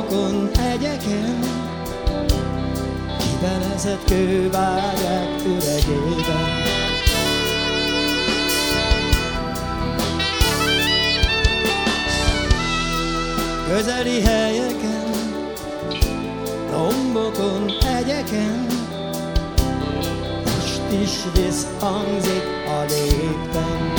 Lombokon, hegyeken, kibelezett kővágyák üregében. Közeli helyeken, lombokon, hegyeken, most is visszhangzik a lépten.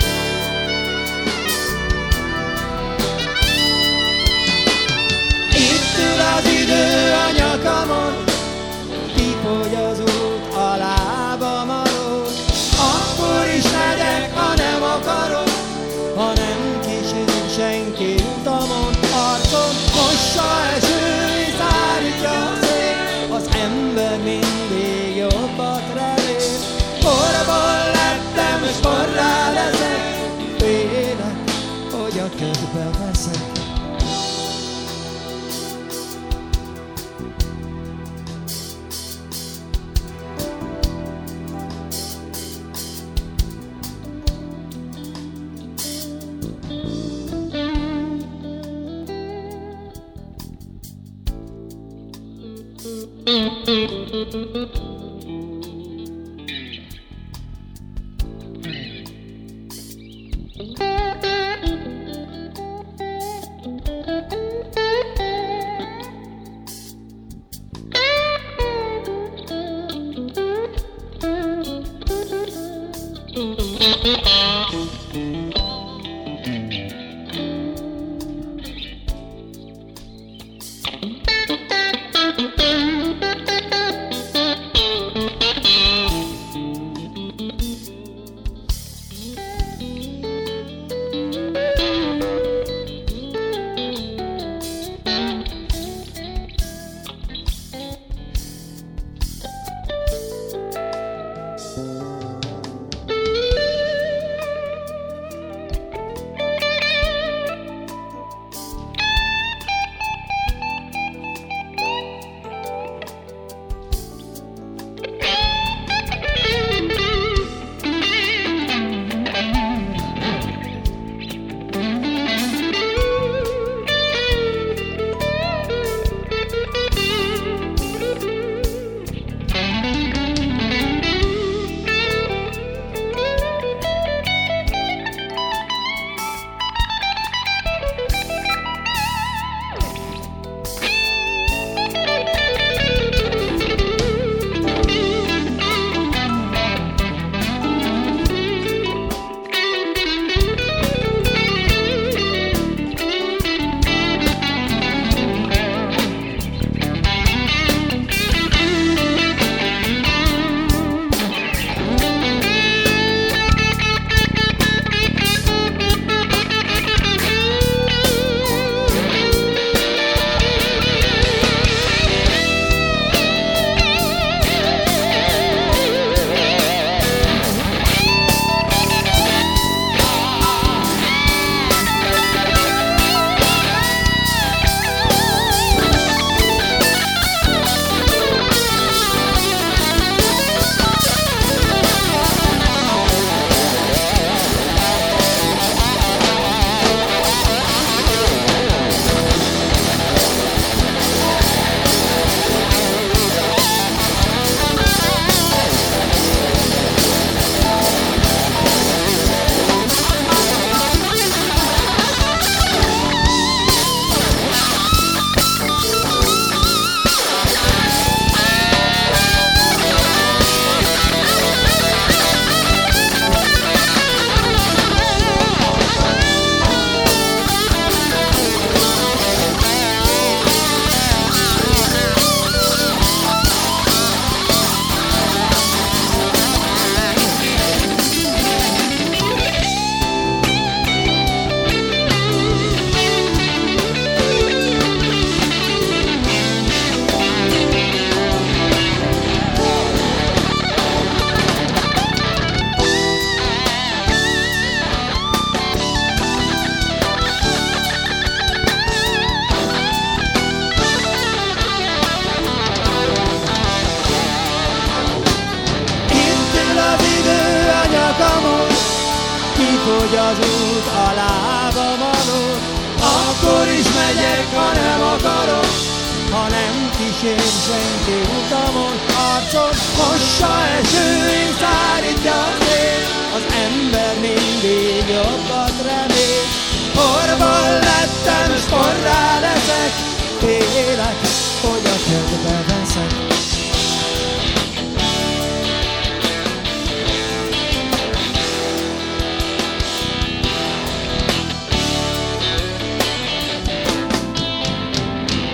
Itt ül az idő a nyakamon, kifogy az út a lábam alól. Akkor is megyek, ha nem akarok, ha nem kísér senki utamon. Arcom mossa eső, szárítja a szél, az ember mindig jobbat remél. Porból lettem, és porrá leszek, félek, hogy a ködbe veszek. akkor is megyek, ha nem akarok, ha nem kísér senki utamon, arcod mossa eső, és szárítja a szél, az ember mindig jobbat remél. Porból lettem, s porrá leszek, félek, hogy a kedve veszek.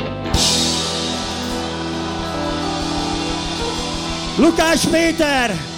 Lukás Péter!